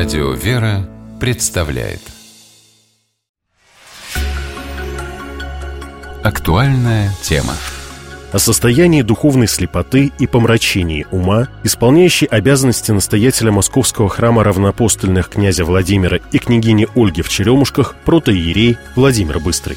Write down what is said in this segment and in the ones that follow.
Радио «Вера» представляет актуальная тема. О состоянии духовной слепоты и помрачении ума, исполняющей обязанности настоятеля Московского храма равноапостольных князя Владимира и княгини Ольги в Черемушках протоиерей Владимир Быстрый.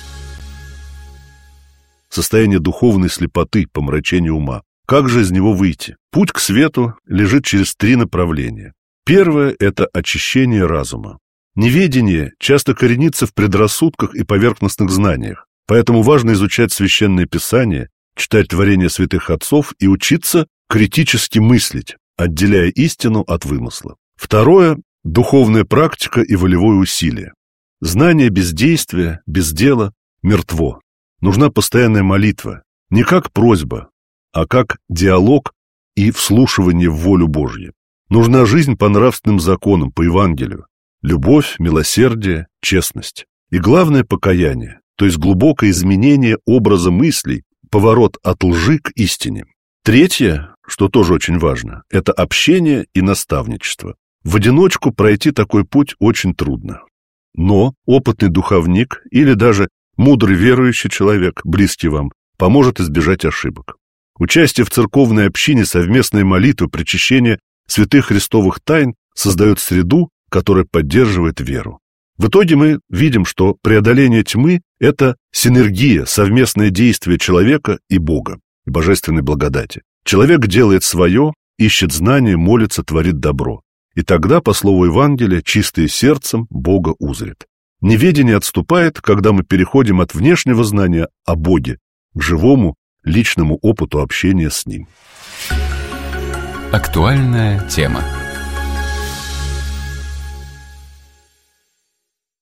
Состояние духовной слепоты, помрачения ума. Как же из него выйти? Путь к свету лежит через три направления. Первое – это очищение разума. Неведение часто коренится в предрассудках и поверхностных знаниях, поэтому важно изучать Священное Писание, читать творения святых отцов и учиться критически мыслить, отделяя истину от вымысла. Второе – духовная практика и волевое усилие. Знание без действия, без дела мертво. Нужна постоянная молитва, не как просьба, а как диалог и вслушивание в волю Божью. Нужна жизнь по нравственным законам, по Евангелию. Любовь, милосердие, честность. И главное – покаяние, то есть глубокое изменение образа мыслей, поворот от лжи к истине. Третье, что тоже очень важно, это общение и наставничество. В одиночку пройти такой путь очень трудно. Но опытный духовник или даже мудрый верующий человек, близкий вам, поможет избежать ошибок. Участие в церковной общине, совместная молитва, причащение святых христовых тайн создает среду, которая поддерживает веру. В итоге мы видим, что преодоление тьмы – это синергия, совместное действие человека и Бога, и божественной благодати. Человек делает свое, ищет знания, молится, творит добро. И тогда, по слову Евангелия, чистое сердцем Бога узрит. Неведение отступает, когда мы переходим от внешнего знания о Боге к живому, личному опыту общения с Ним. Актуальная тема.